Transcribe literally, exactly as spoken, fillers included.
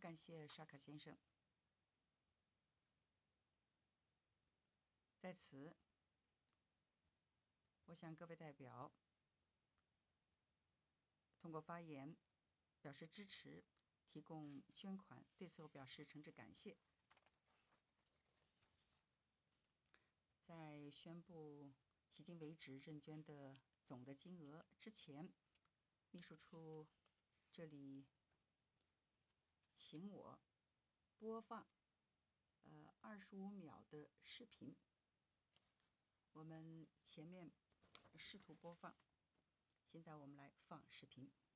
感谢沙卡先生。在此，我向各位代表通过发言表示支持，提供捐款，对此我表示诚挚感谢。在宣布迄今为止认捐的总的金额之前，秘书处这里请我播放呃二十五秒的视频。我们前面试图播放，现在我们来放视频。